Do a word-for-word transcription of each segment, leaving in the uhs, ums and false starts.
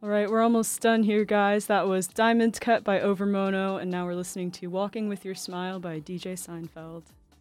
All right, we're almost done here, guys. That was Diamond Cut by Overmono, and now we're listening to Walking With Your Smile by D J Seinfeld.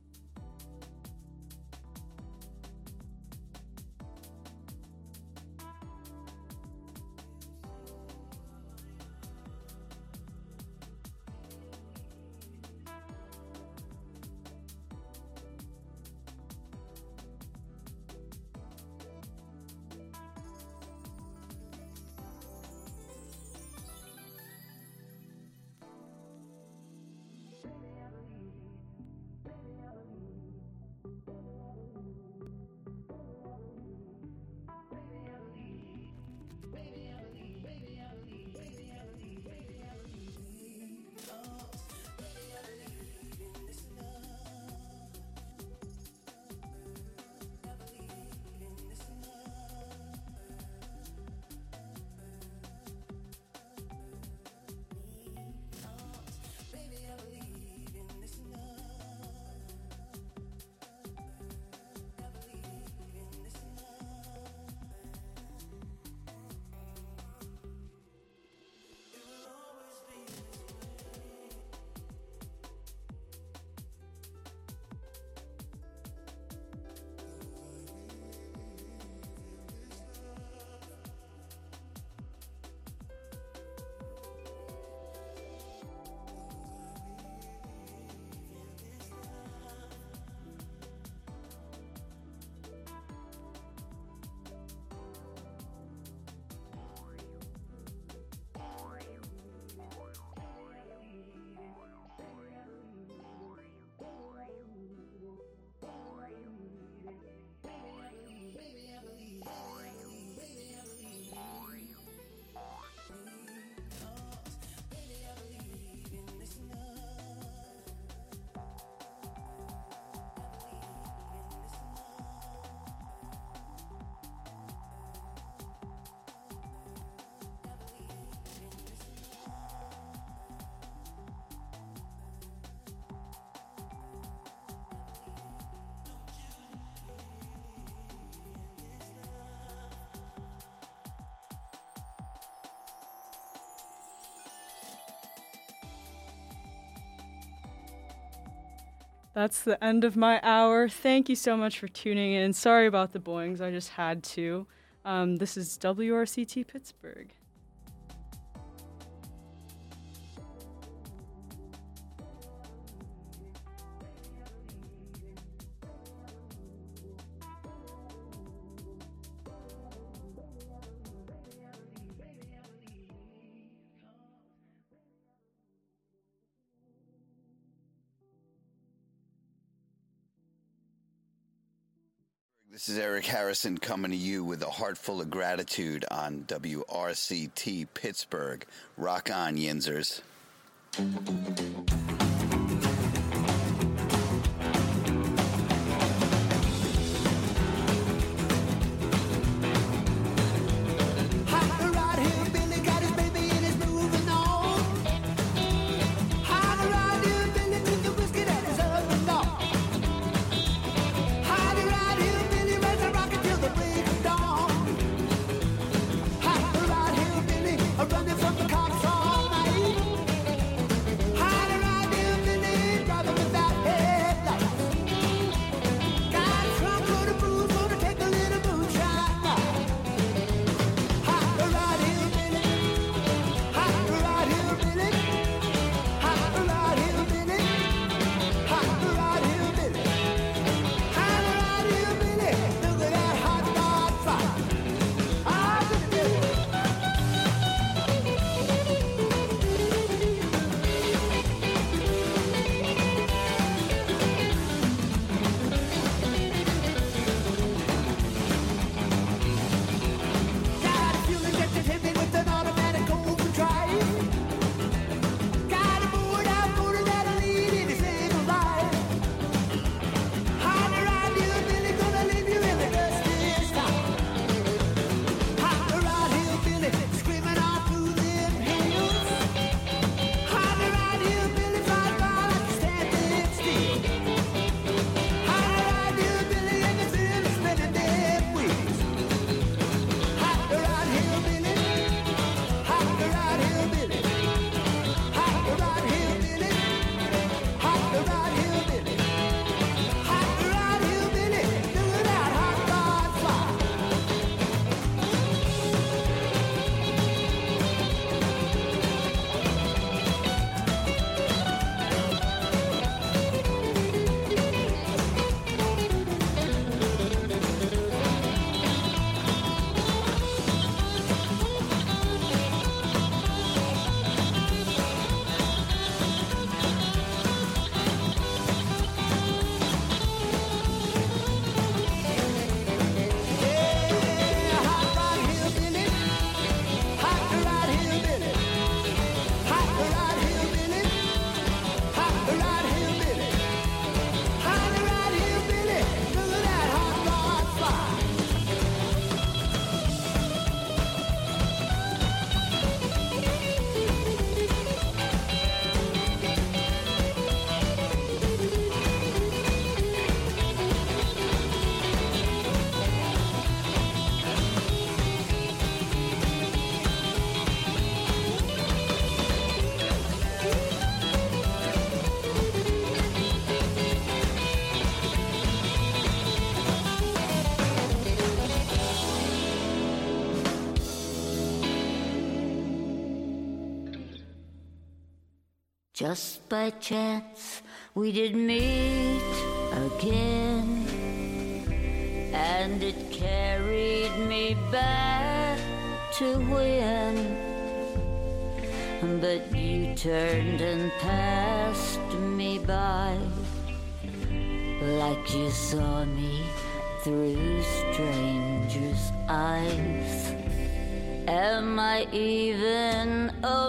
That's the end of my hour. Thank you so much for tuning in. Sorry about the boings, I just had to. Um, this is W R C T Pittsburgh. This is Eric Harrison coming to you with a heart full of gratitude on W R C T Pittsburgh. Rock on, Yinzers. Running from the cops all night. Just by chance we did meet again, and it carried me back to when. But you turned and passed me by, like you saw me through strangers' eyes. Am I even a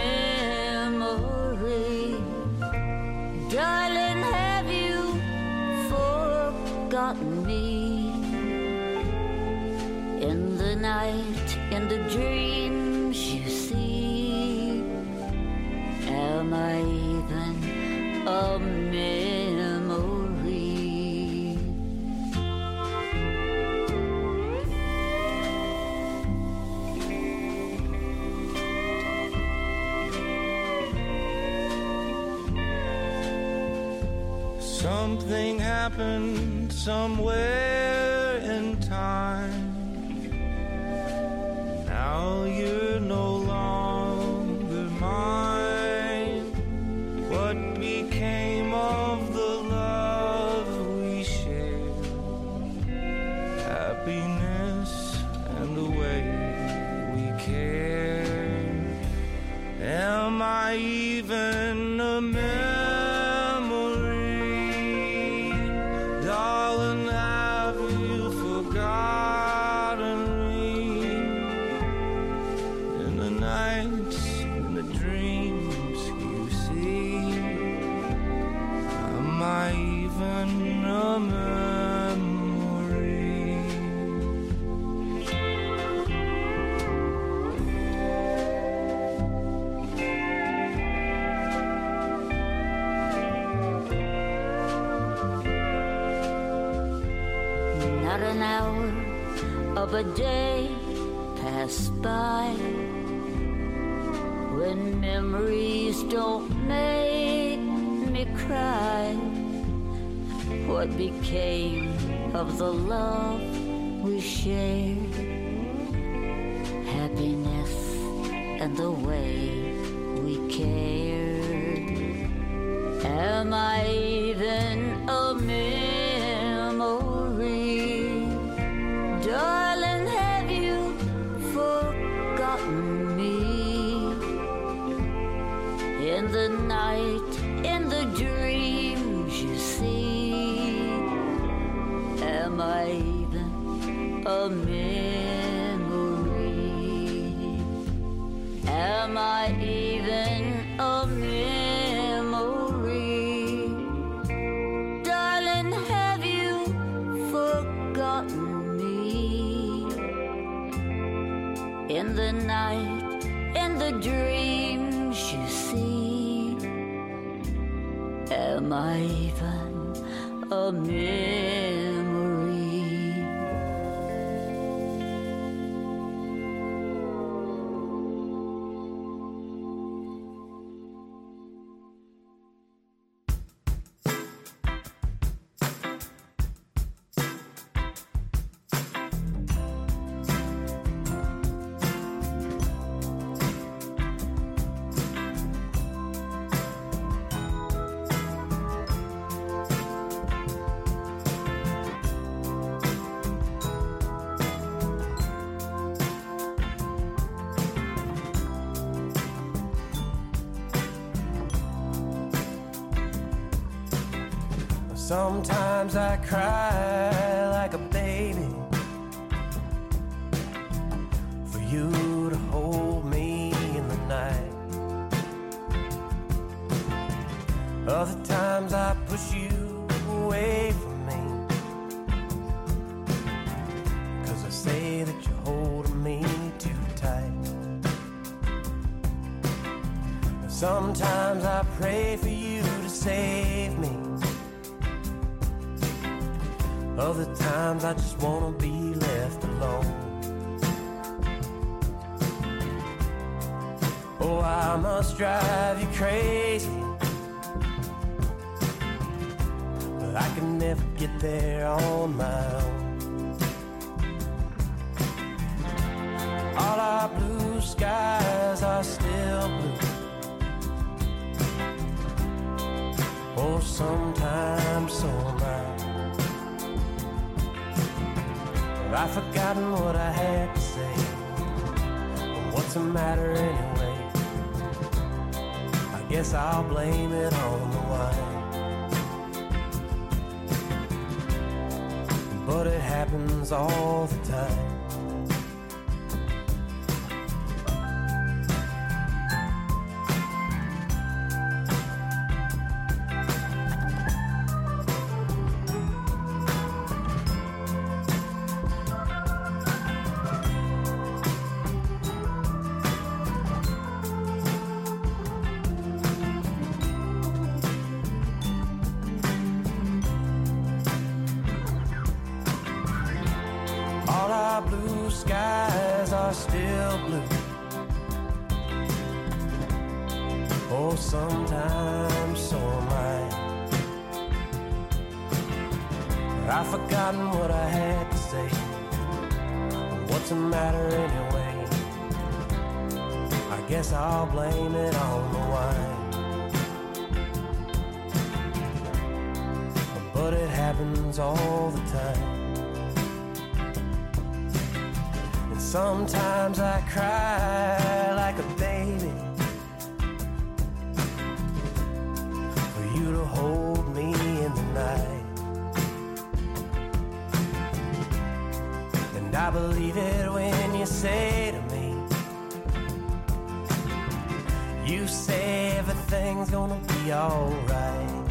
memory? Darling, have you forgotten me? In the night, in the dreams you see, am I even a memory? Something happened somewhere in time. Now you're no longer mine. What became of the love we shared? Happiness and the way we cared. Am I even a memory? Darling, have you forgotten me? In the nights, in the dreams you see, am I even a memory? Not an hour of a day passed by when memories don't make me cry. What became of the love we shared? Happiness and the way we cared. Am I even a memory? Darling, have you forgotten me? In the night, in the dreams you see, am I even a memory? Am I even a memory? Darling, have you forgotten me? In the night, in the dreams you see, am I even a memory? Sometimes I cry like a baby for you to hold me in the night. Other times I push you away from me, 'cause I say that you're holding me too tight. Sometimes I pray for you to save me. Other times I just wanna be left alone. Oh, I must drive you crazy, but I can never get there on my own. All our blue skies are still blue, sometimes so am I. But I've forgotten what I had to say. But what's the matter anyway? I guess I'll blame it on the wine. But it happens all the time. Skies are still blue. Oh, sometimes so am I. But I've forgotten what I had to say. What's the matter anyway? I guess I'll blame it on the wine. But it happens all the time. Sometimes I cry like a baby for you to hold me in the night. And I believe it when you say to me, you say everything's gonna be alright.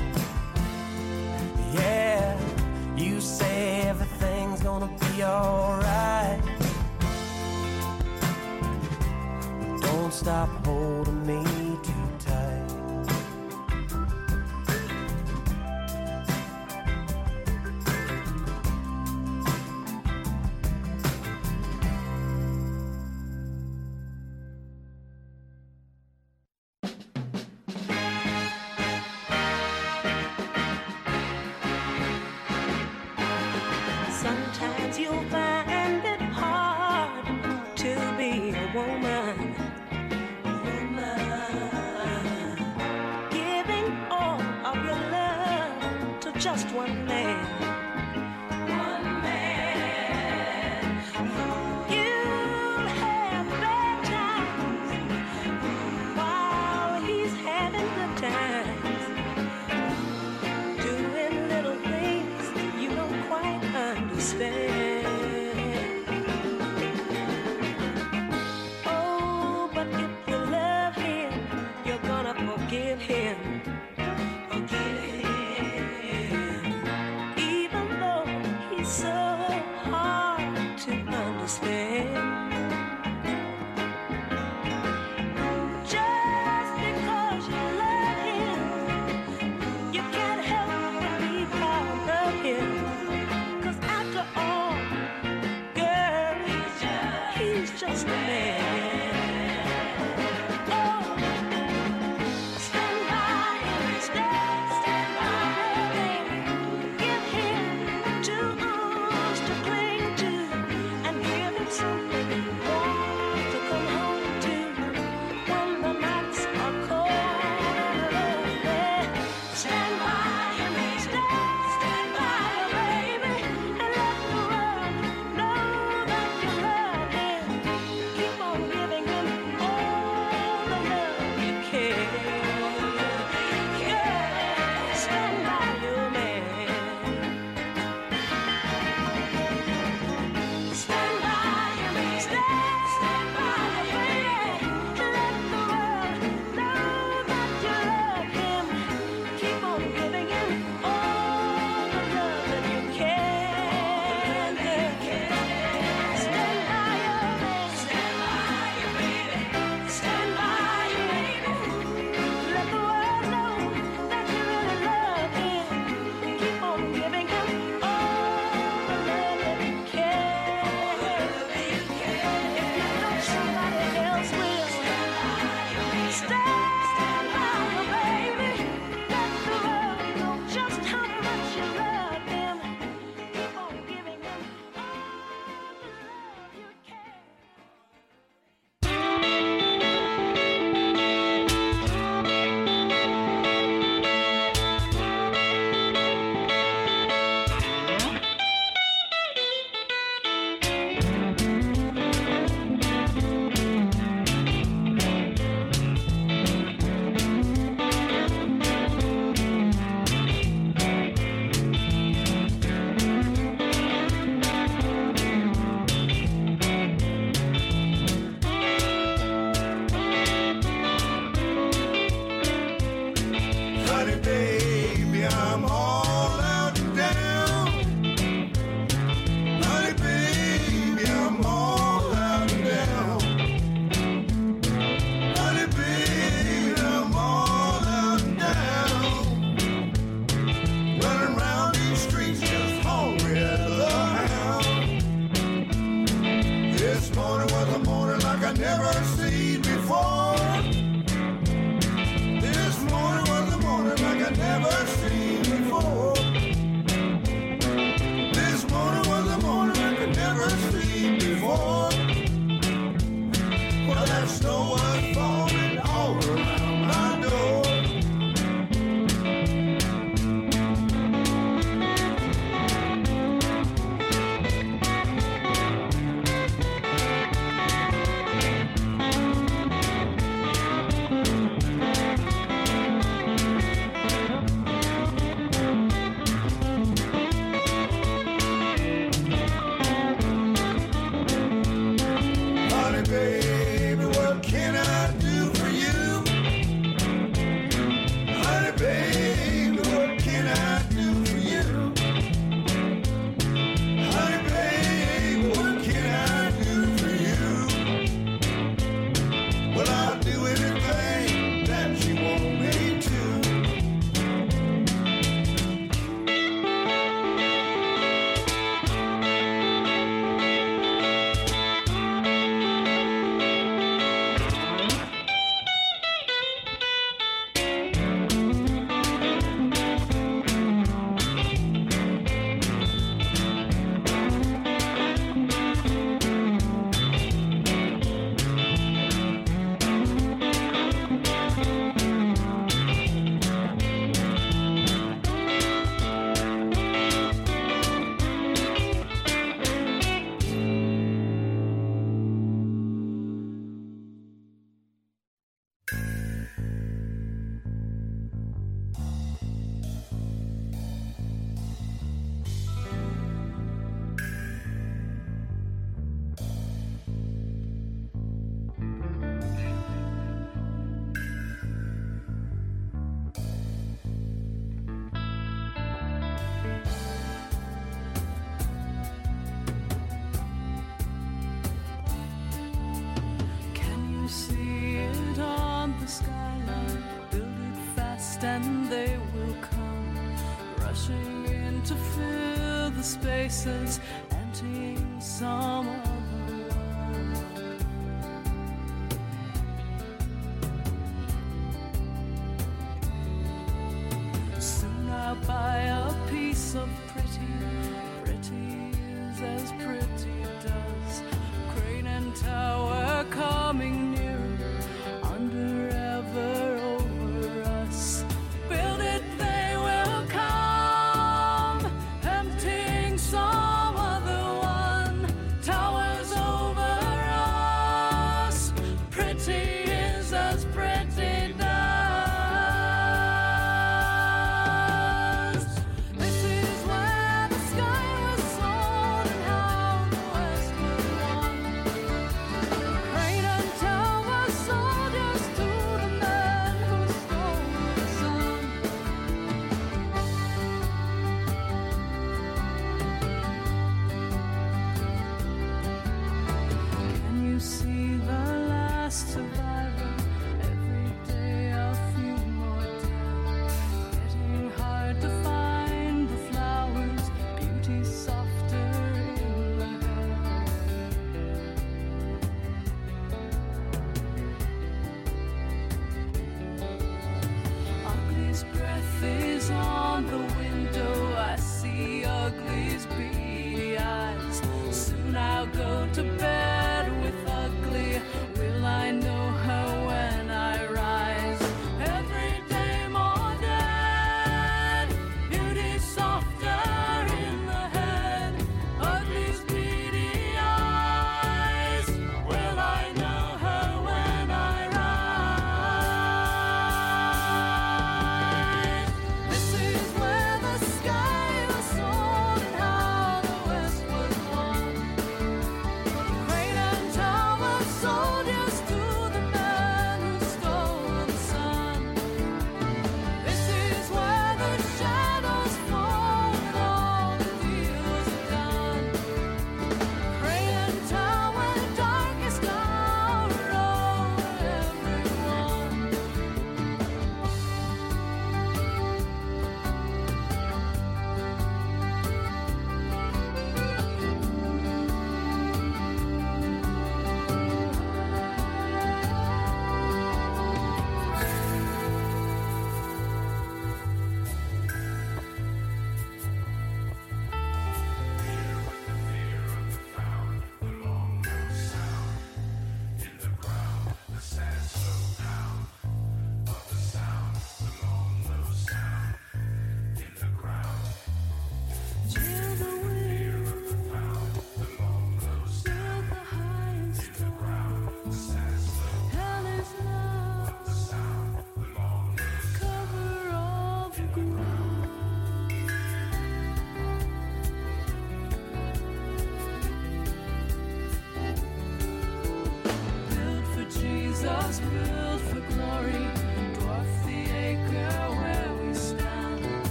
Yeah, you say everything's gonna be alright. Don't stop holding me too tight. Sometimes you'll find it hard to be a woman. Just one man. One man. You'll have bad times while he's having good times. Doing little things you don't quite understand. Oh, but if you love him, you're gonna forgive him. Forgive him. Honey, baby, I'm all out and down. Honey, baby, I'm all out and down. Honey, baby, I'm all out and down. Running around these streets just hungry as a hound. This morning was a morning like I never seen before. This morning was a morning like I never seen before. This morning was a morning like I never seen before. Well, that snow was falling all around my door. Honey, baby, what can I do for you? Honey, baby, what can I do for you? Honey, baby, what can I do for you? Well, I'll do anything that you want me to. Can you see it on the skyline? Build it fast and they will come, rushing in to fill the spaces, emptying some other one. Soon I'll buy a piece of pretty, pretty is as pretty does. Crane and tower coming nearer, under ever over us. Build it, they will come, emptying some other one. Towers over us, pretty is as pretty does. This is where the sky was sold and how the west was won. Crane and tower soldiers to the men who stole the sun. Can you see the last survivor? Every day a few more down. Getting hard to find the flowers, beauty softer in the hair. Ugly's breath is on the window. I see ugly's beady eyes. Soon I'll go to bed with ugly. Will I know her when I rise? Every day more dead. Beauty softer in the head. Ugly's beady eyes. Will I know her when I rise? This is where the sky was sold and how the west was won.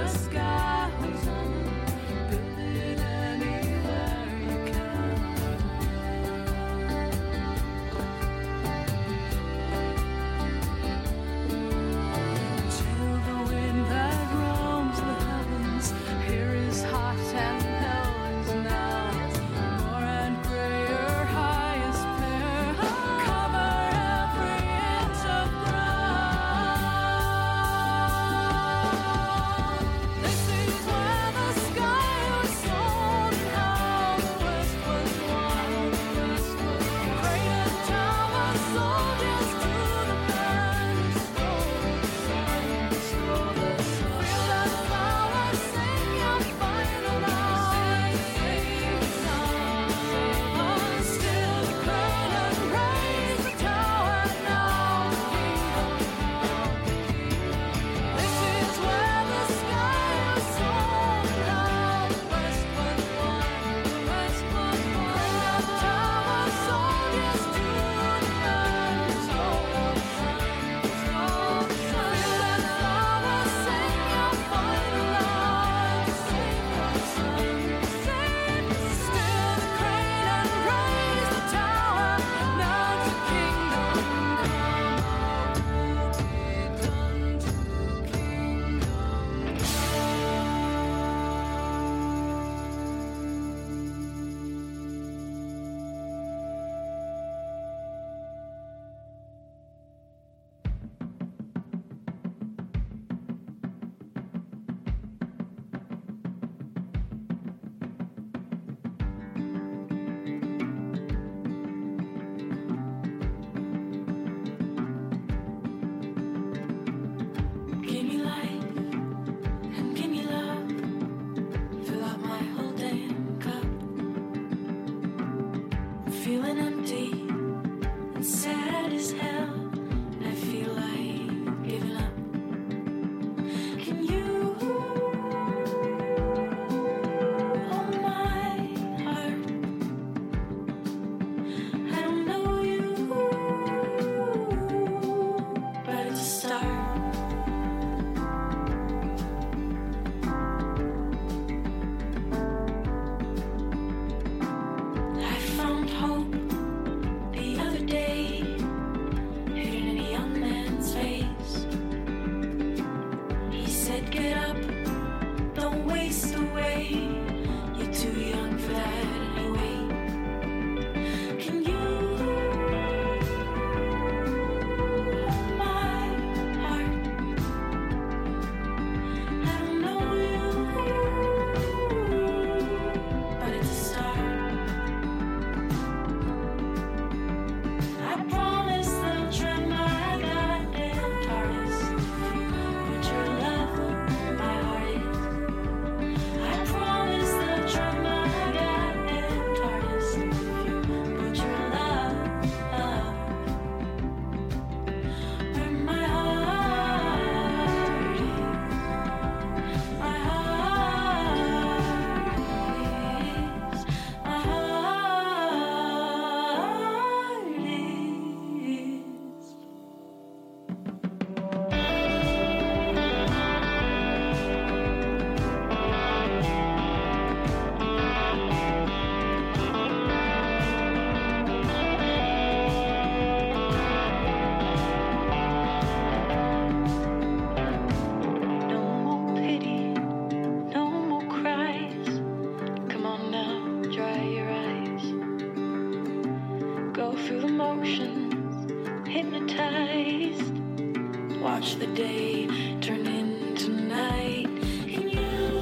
watch the day turn into night. Can you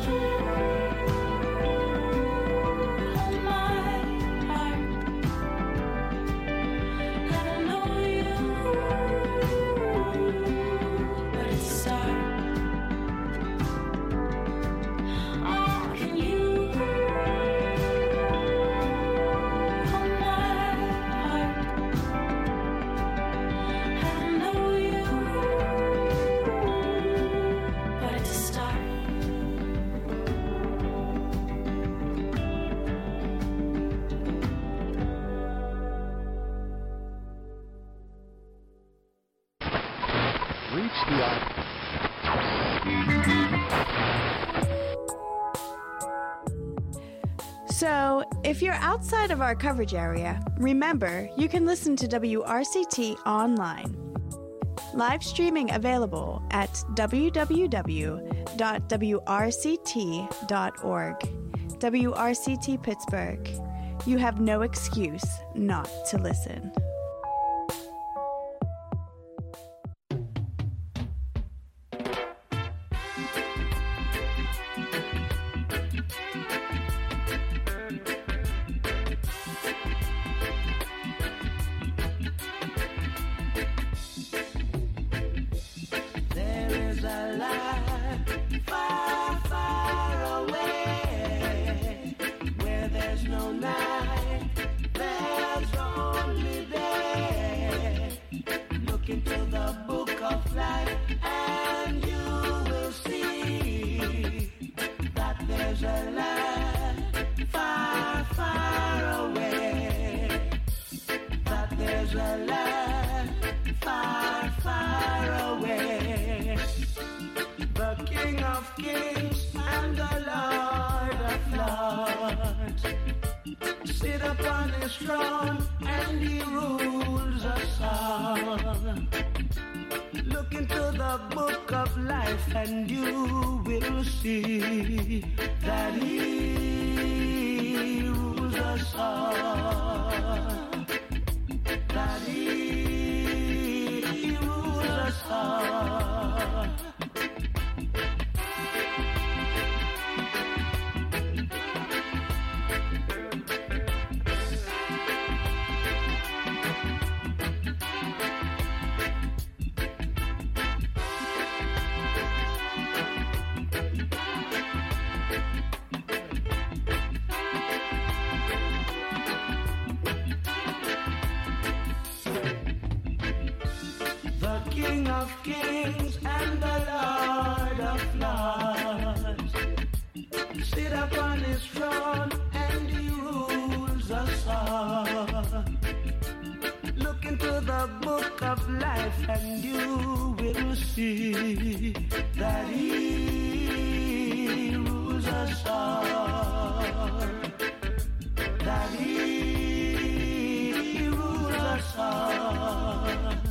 hold my heart? I don't know you, but it's a start. Oh, can you hold my heart? I don't know you, So, if you're outside of our coverage area, remember you can listen to W R C T online. Live streaming available at w w w dot w r c t dot org. W R C T Pittsburgh. You have no excuse not to listen. And you will see that he rules us all, that he rules us all. Kings and the Lord of Lords sit upon his throne and he rules us all. Look into the book of life and you will see that he rules us all, that he rules us all.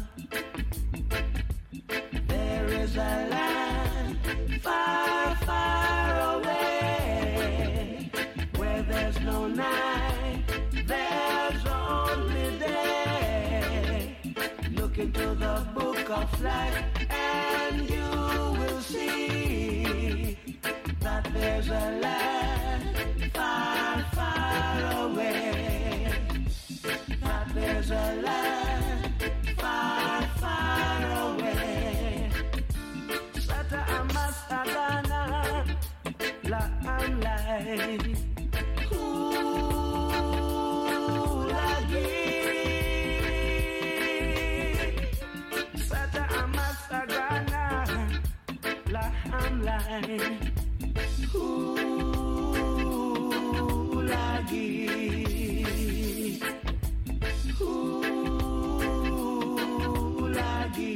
There's a land far, far away where there's no night, there's only day. Look into the book of life and you will see that there's a land far, far away, that there's a land far, far away. Amasagana la amlai Ooh, lagi Sata amasagana la amlai Ooh, lagi Ooh, lagi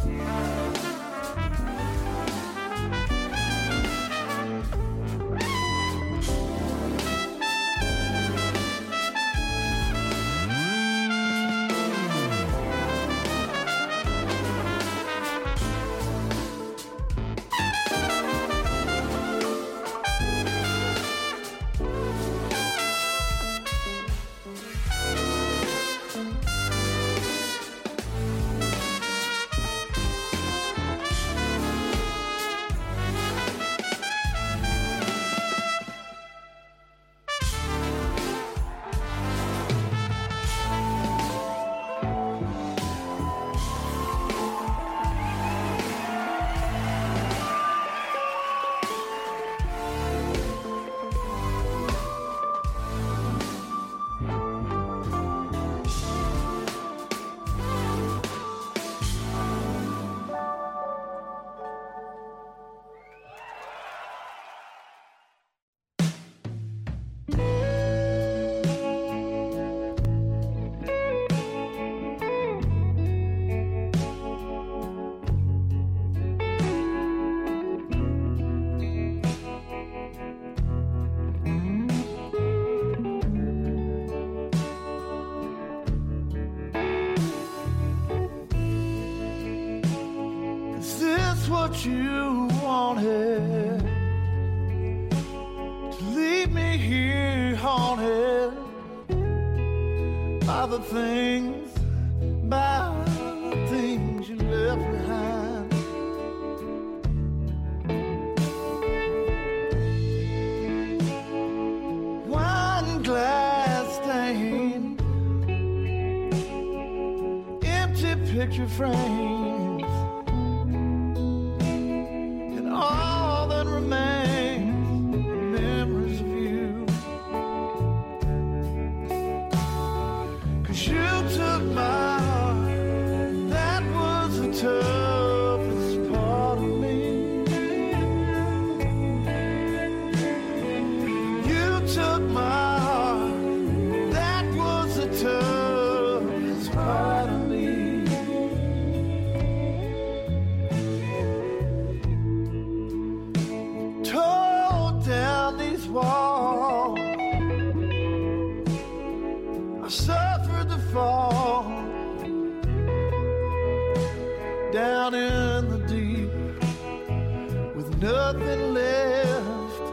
What you wanted to leave me here haunted by the things, by the things you left behind. Wine glass stained, empty picture frames. All that remains, memories of you. 'Cause you took my heart, that was the toughest part of me. You took my heart, that was the toughest part of me. Wall. I suffered the fall down in the deep with nothing left.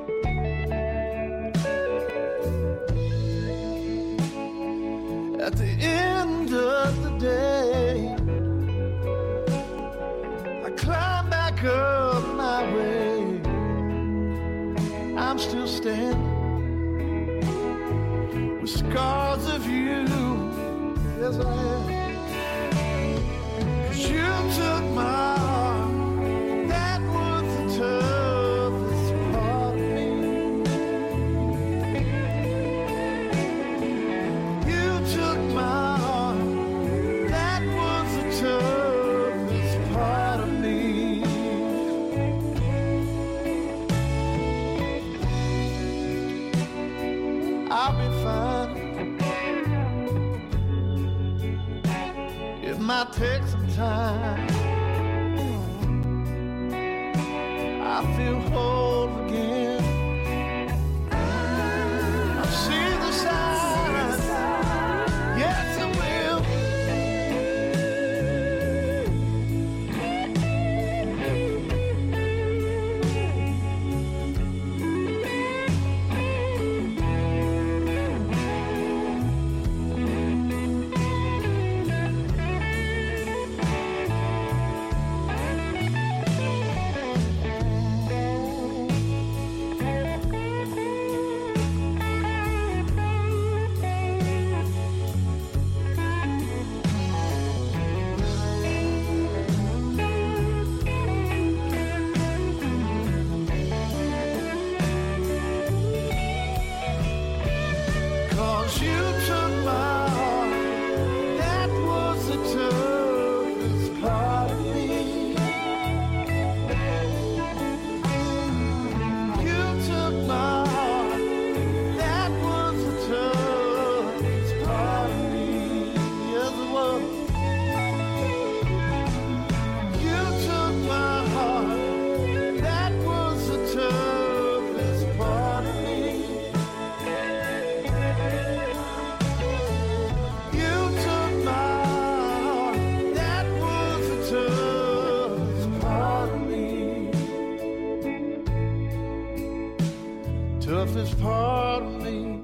At the end of the day, I climbed back up my way. I'm still standing with scars of you. Yes, I am. 'Cause you took my heart, that was the toughest part of me. You took my heart, that was the toughest part of me. I'll be fine. It might take some time. I feel whole again. I'll see the signs. Yes, I will. toughest part of me.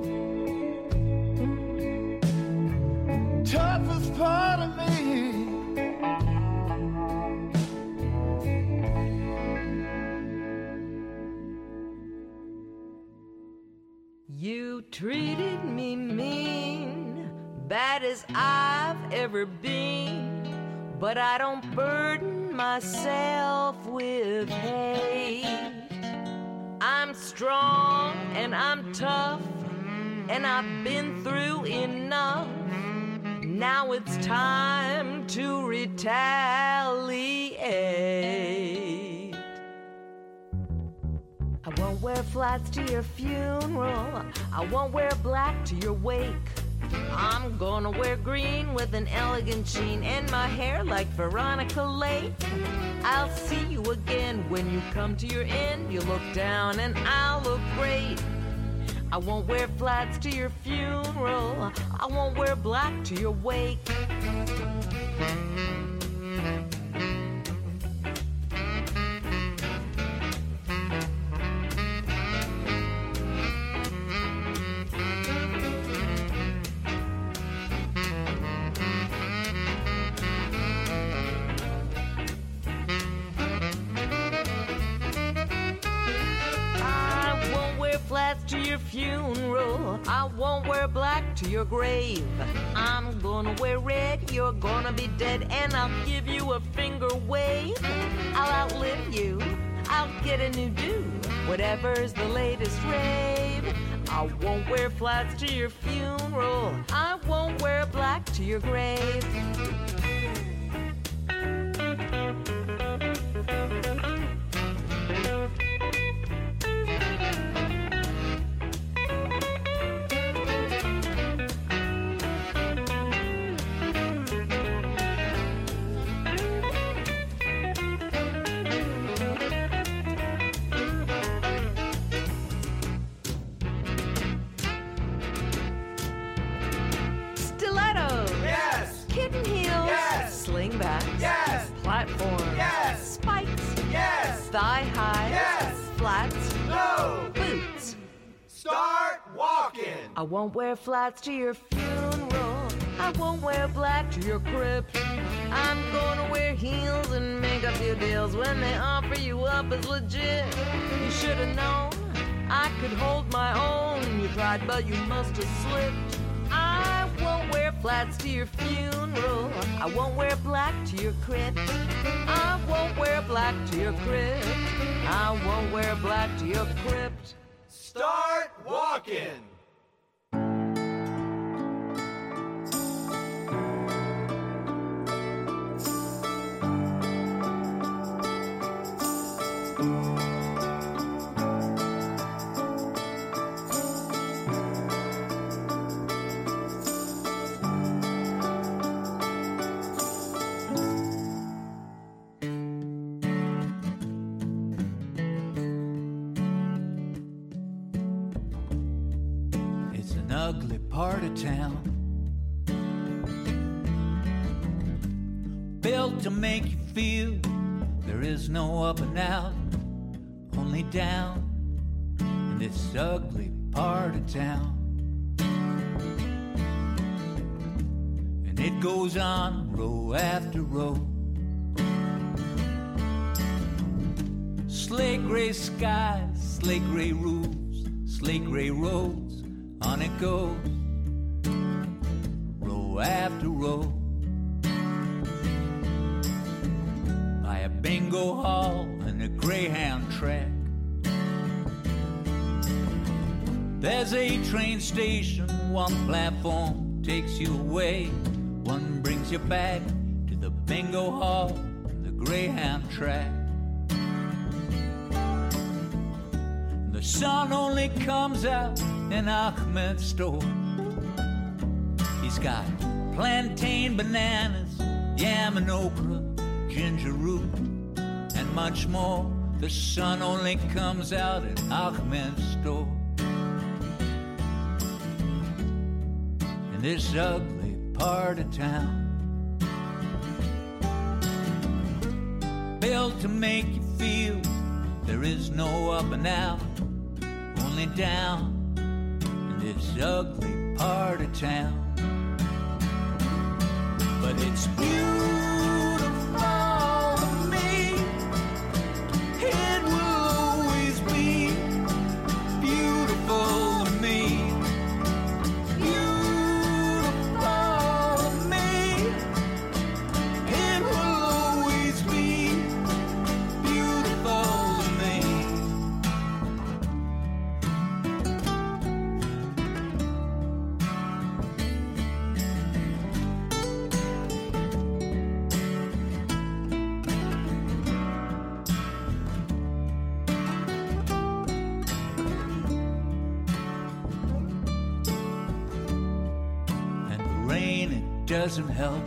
Toughest part of me. You treated me mean, bad as I've ever been, but I don't burden myself with hate. I'm strong and I'm tough, and I've been through enough. Now it's time to retaliate. I won't wear flats to your funeral. I won't wear black to your wake. I'm gonna wear green with an elegant sheen and my hair like Veronica Lake. I'll see you again when you come to your end. You look down and I'll look great. I won't wear flats to your funeral. I won't wear black to your wake. To your funeral, I won't wear black to your grave. I'm gonna wear red, you're gonna be dead, and I'll give you a finger wave. I'll outlive you, I'll get a new do, whatever's the latest rave. I won't wear flats to your funeral, I won't wear black to your grave. Platforms. Yes. Spikes. Yes. Thigh highs. Yes. Flats. No. Boots. Start walking. I won't wear flats to your funeral. I won't wear black to your crypt. I'm gonna wear heels and make a few deals when they offer you up as legit. You should have known I could hold my own. You tried, but you must have slipped. I won't wear flats to your funeral. I won't wear black to your crypt. I won't wear black to your crypt. I won't wear black to your crypt. Start walking. Ugly part of town, built to make you feel there is no up and out, only down in this ugly part of town. And it goes on row after row, slate gray skies, slate gray roofs, slate gray roads. On it goes, row after row, by a bingo hall and a Greyhound track. There's a train station, one platform takes you away, one brings you back to the bingo hall and the Greyhound track. The sun only comes out in Ahmed's store. He's got plantain, bananas, yam and okra, ginger root, and much more. The sun only comes out in Ahmed's store. In this ugly part of town, built to make you feel there is no up and out, only down in this ugly part of town. But it's beautiful to me. It will always be beautiful to me. Beautiful to me. It will always be beautiful to me. Doesn't help.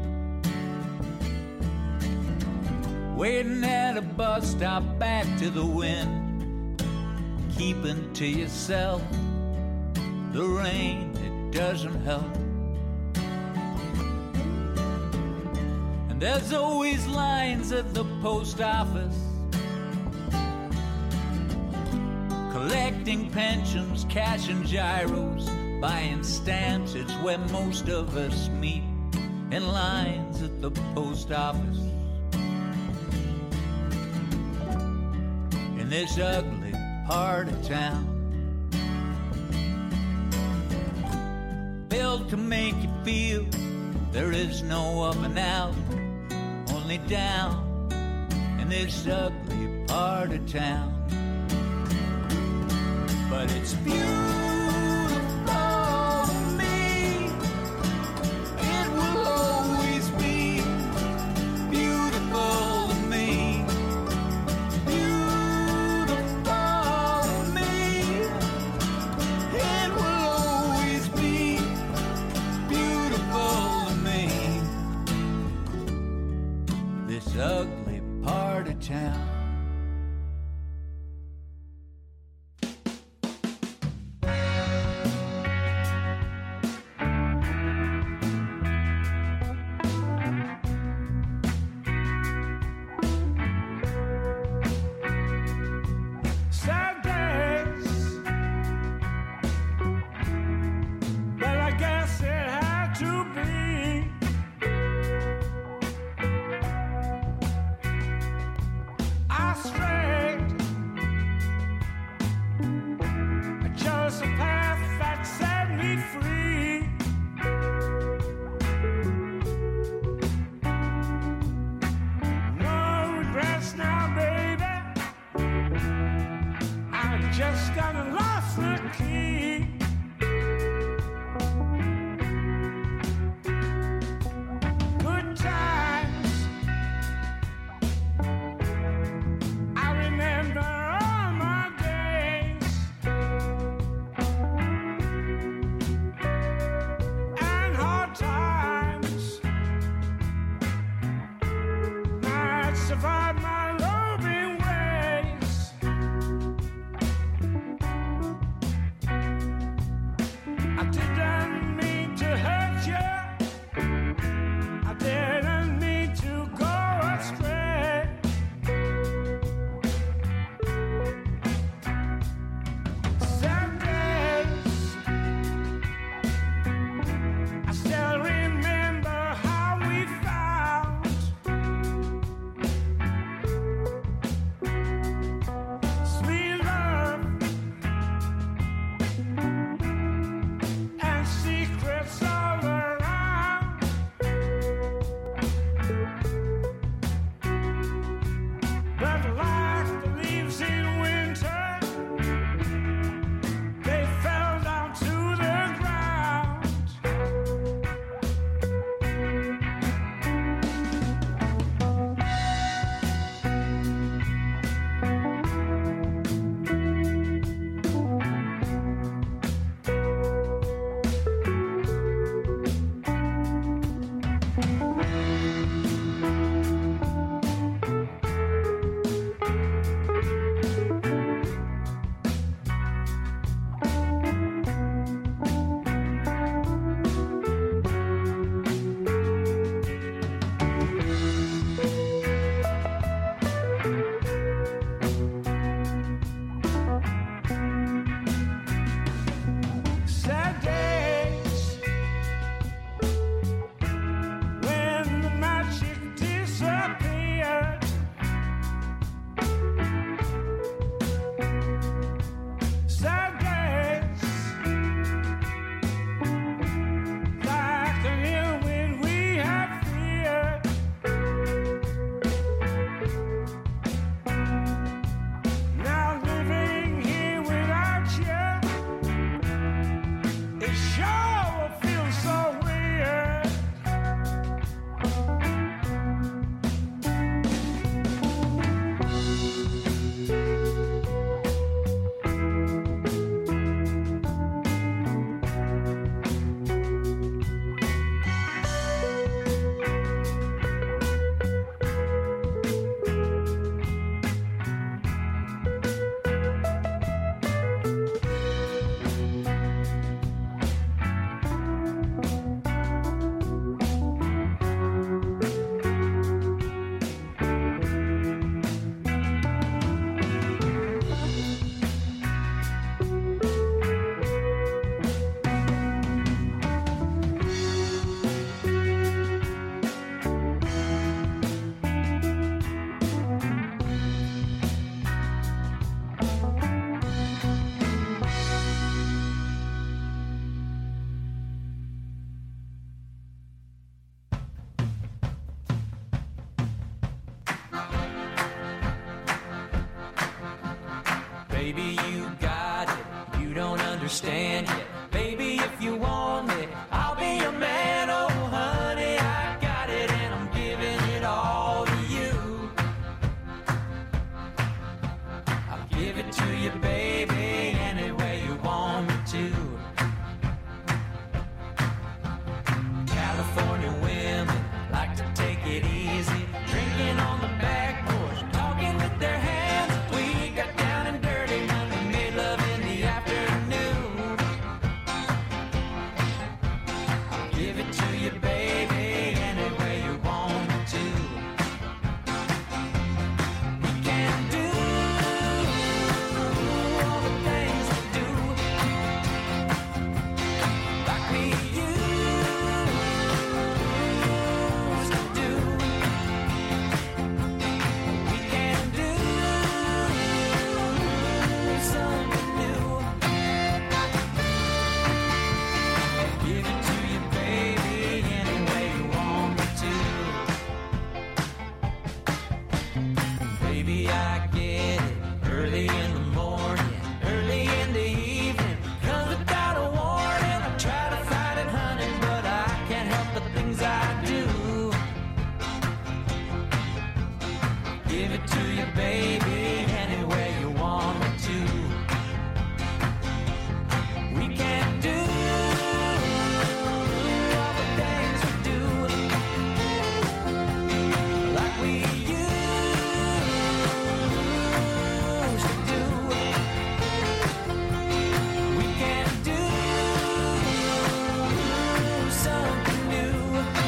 Waiting at a bus stop, back to the wind, keeping to yourself. The rain, it doesn't help. And there's always lines at the post office, collecting pensions, cashing gyros, buying stamps. It's where most of us meet, in lines at the post office. In this ugly part of town, built to make you feel there is no up and out, only down in this ugly part of town. But it's beautiful. Ugly part of town. Sad days, but I guess it had to be. A path that set me free. No regrets now, baby. I just got lost the key. Good times, I remember all my days. Survive my roving ways. I didn't mean to hurt you. I didn't mean to go astray. Some days I still remember how we found Baby, you got it, you don't understand yet. Baby, if you want it, I'll be your man. Oh, honey, I got it, and I'm giving it all to you. I'll give it to you, baby, any way you want me to. California women like to take it easy, drinking on the back porch, talking with their hands. We got down and dirty when we made love in the afternoon. I'll give it to you, baby, any way you want me to. We can do all the things we do, like we used to do. We can do something new. Give it to you, baby, any way you want me to. Baby, I get it, early in the morning, early in the evening, comes without a warning. I try to fight it, honey, but I can't help the things I do. Give it to you, baby, any way you want me to. We can do all the things we do, like we used to do. We can do something new.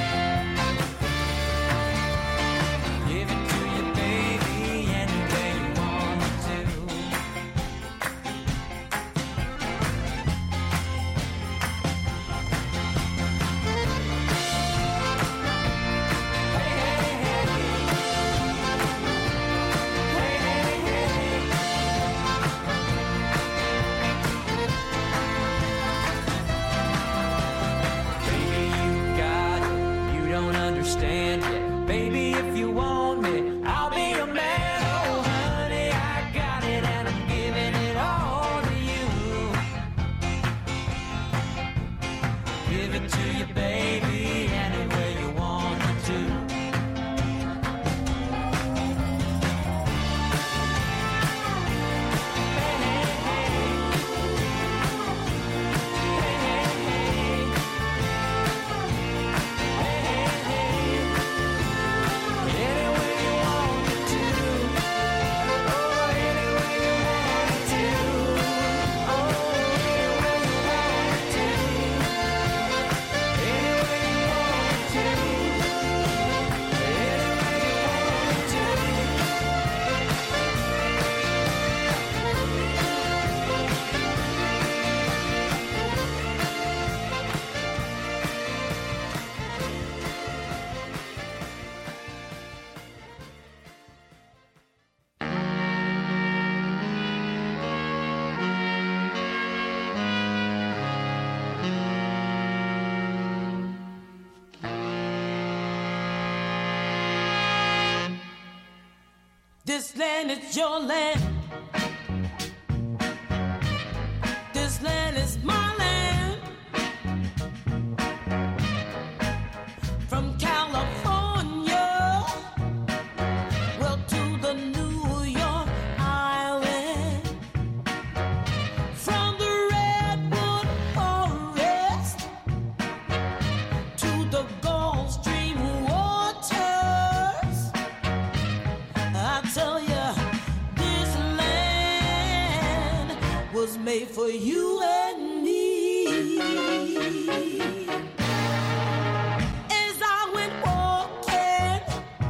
Give it to you, baby, any way you want me to. Baby, you got it, you don't understand yet. Baby, if you want me, I'll be your man. Oh, honey, I got it, and I'm giving it all to you. Give it to you, baby, any way you want me to. This land is your land. This land is my land. From California, well, to the New York Island. From the Redwood Forest to the Gulf Stream waters. I tell ya, this land was made for you and me. As I went walking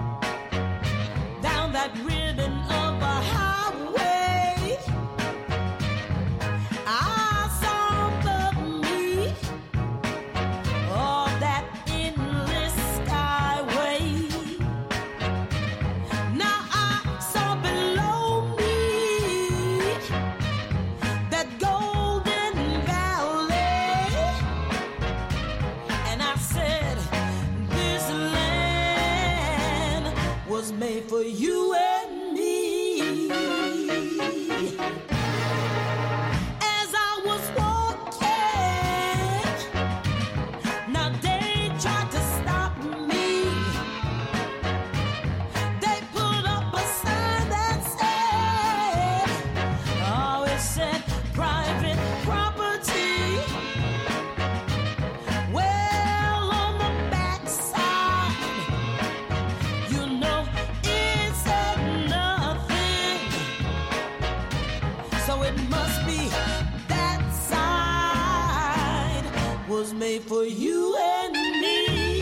down that ribbon of a highway, I saw above me all that endless skyway. Now I saw below me that golden valley, and I said, this land was made for you and me. you and me.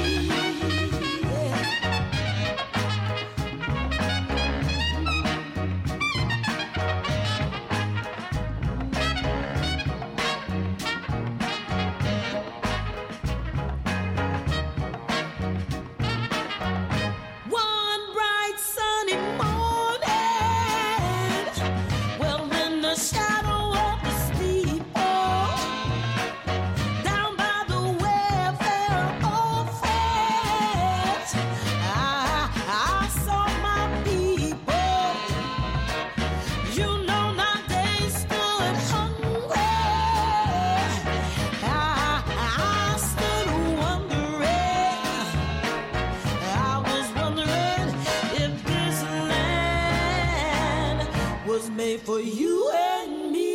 One bright sunny morning, well, in the shadow of the steeple, down by the welfare orphans, I, I saw my people. You know now they stood hungry. I, I stood wondering. I was wondering if this land was made for you and me.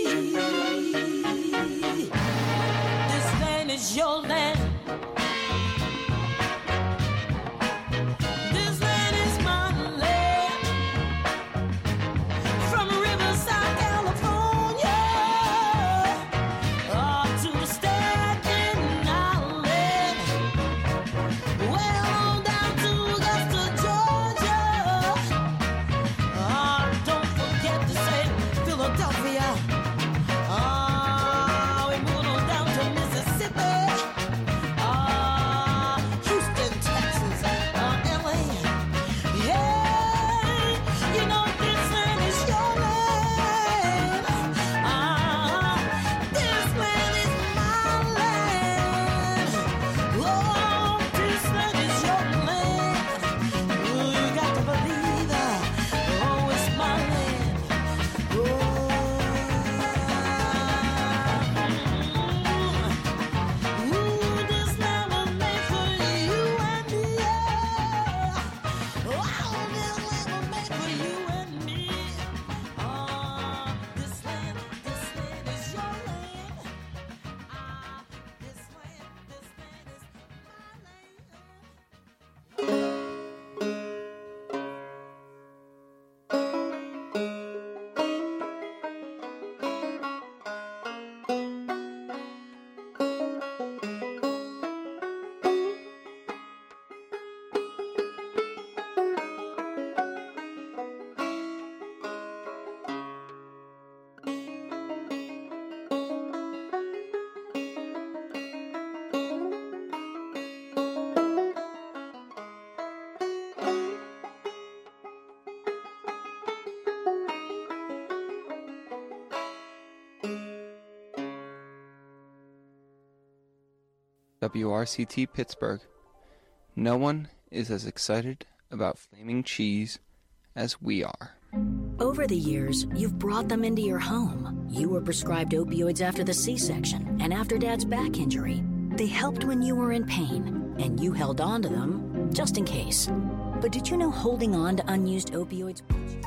This land is your land. This land is my land. From Riverside, California, up to the Staten Island. Well on down to Augusta, Georgia. Ah, don't forget to say Philadelphia. Ah, we moved on down to Mississippi. Ah, Houston, Texas. Ah, L A. Yeah, you know this land is your land. Ah, this land is my land. Oh, this land is your land. Oh, you got to believe that. Oh, it's my land. Oh, ooh, this land was made for you and me. Oh, this land was made for you and me. Oh, this land, this land is your land. Ah, this land, this land is my land. W R C T Pittsburgh. No one is as excited about flaming cheese as we are. Over the years, you've brought them into your home. You were prescribed opioids after the C-section and after Dad's back injury. They helped when you were in pain, and you held on to them just in case. But did you know holding on to unused opioids...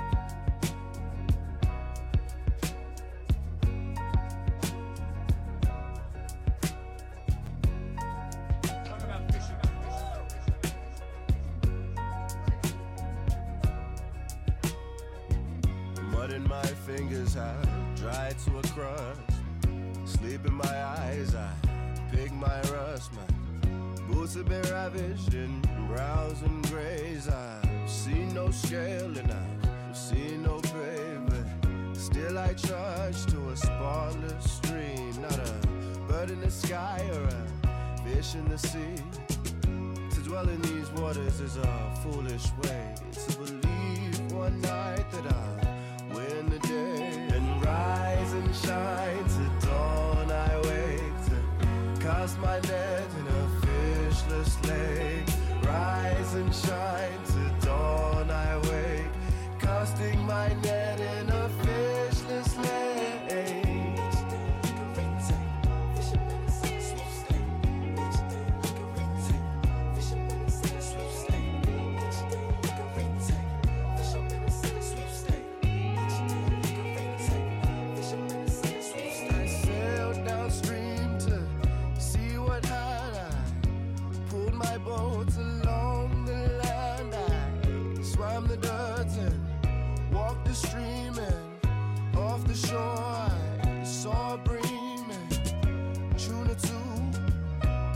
Mud in my fingers, I dried to a crust. Sleep in my eyes, I pick my rust. My boots have been ravished in browns and grays. I've seen no scale and I've seen no prey, but still I trudge to a spotless stream. Not a bird in the sky or a fish in the sea. To dwell in these waters is a foolish way. To believe one night that I'll win the day and rise and shine to dawn. I wake to cast my net in a fishless lake. Rise and shine to dawn. I wake, casting my net in a fishless lake.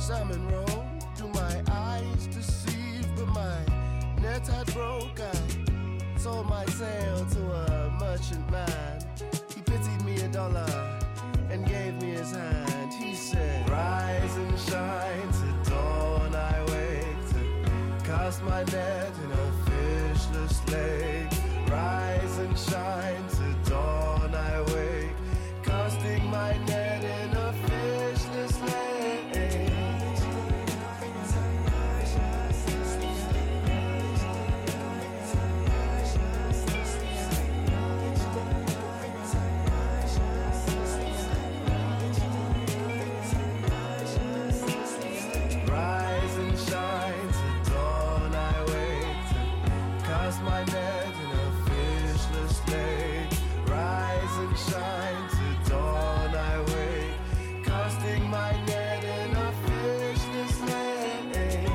salmon roll. Do my eyes deceive? But my net had broke. I sold my sail to a merchant man. He pitied me a dollar and gave me his hand. He said, rise and shine, to dawn I wake, to cast my net in a fishless lake. Rise and shine, to dawn I wake, casting my net in a fishless lake. Rise and shine, to dawn I wake, to cast my net in a fishless lake. Rise and shine, to dawn I wake, casting my net in a fishless lake.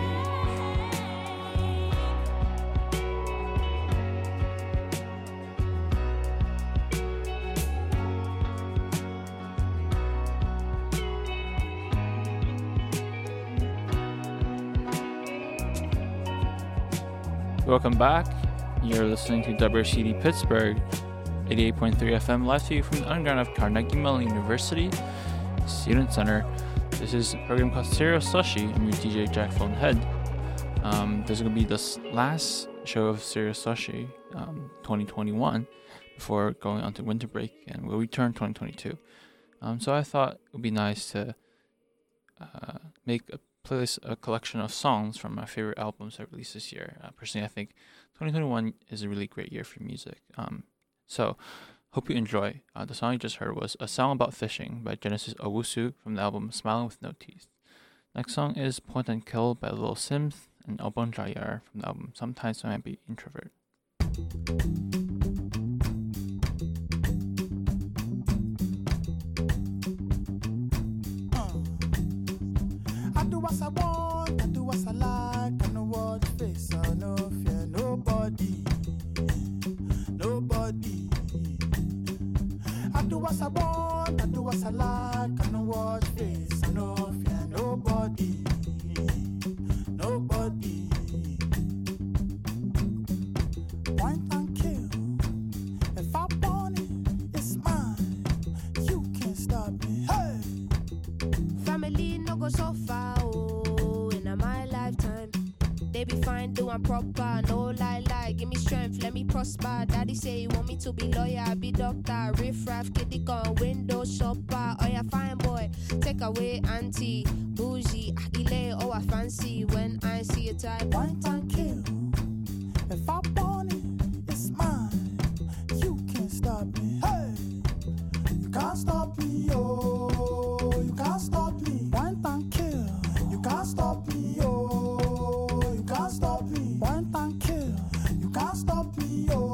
Welcome back. You're listening to W R C T Pittsburgh, eighty-eight point three F M, live to you from the underground of Carnegie Mellon University Student Center. This is a program called Serial Slushy. I'm your D J, Jack Fulton Head. Um, this is going to be the s- last show of Serial Slushy um, twenty twenty-one before going on to winter break, and we'll return twenty twenty-two. Um, so I thought it would be nice to uh, make a playlist, a collection of songs from my favorite albums I released this year. Uh, personally, I think twenty twenty-one is a really great year for music. Um, so, hope you enjoy. Uh, the song you just heard was A Song About Fishing by Genesis Owusu from the album Smiling with No Teeth. Next song is Point and Kill by Lil Sims and Albon Jayar from the album Sometimes I Might Be Introvert. I do what I want, I do what I like, I know what face, I no fear nobody, nobody. I do what I want, I do what I like, I know what face, I no fear nobody, nobody. Point and kill, if I want it, it's mine, you can't stop me, hey! Family no go so far, oh, in my lifetime. They be fine, doing proper, no lie, lie. Give me strength, let me prosper. Daddy say you want me to be lawyer, I be doctor. Riff raff, kitty gun, window shopper. Oh yeah, fine boy, take away auntie, bougie, akile, oh I fancy. When I see a type, Point and kill, if I want it, it's mine, you can't stop me, hey! You can't stop me, oh, you can't stop me. Point and kill, you can't stop me, oh, you can't stop me. Point and kill, you can't stop me, oh.